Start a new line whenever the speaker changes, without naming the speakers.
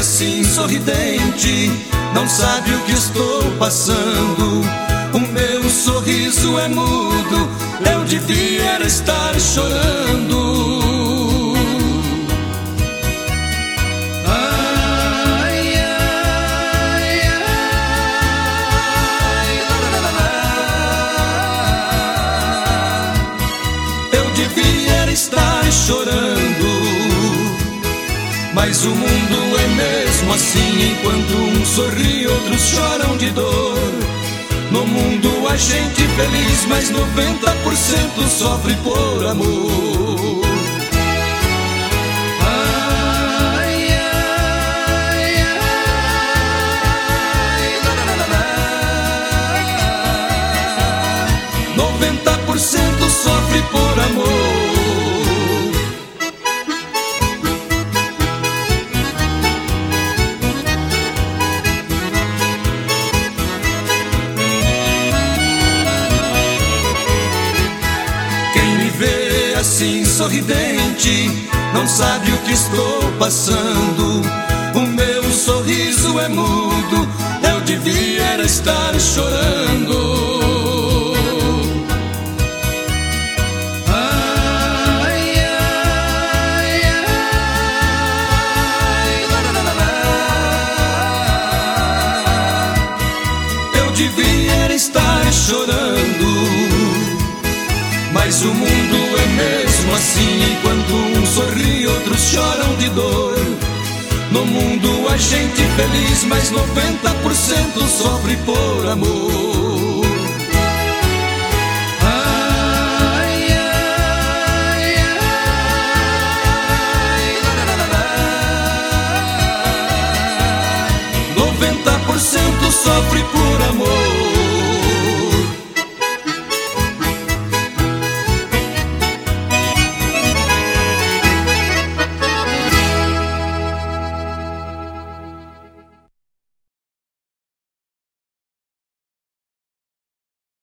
assim sorridente, não sabe o que estou passando. O meu sorriso é mudo, eu devia estar chorando. Ai, ai, ai, eu devia estar chorando. Mas o mundo é mesmo assim, enquanto uns sorri, outros choram de dor. No mundo há gente feliz, mas 90% sofre por amor. Ai, ai, ai, 90% sofre por amor. Assim sorridente, não sabe o que estou passando. O meu sorriso é mudo, eu devia estar chorando. Ai, ai, ai, eu devia estar chorando. Mas o mundo é mesmo assim, enquanto uns sorri, outros choram de dor. No mundo há gente feliz, mas 90% sofre por amor. Ai, ai, ai, 90% sofre por amor.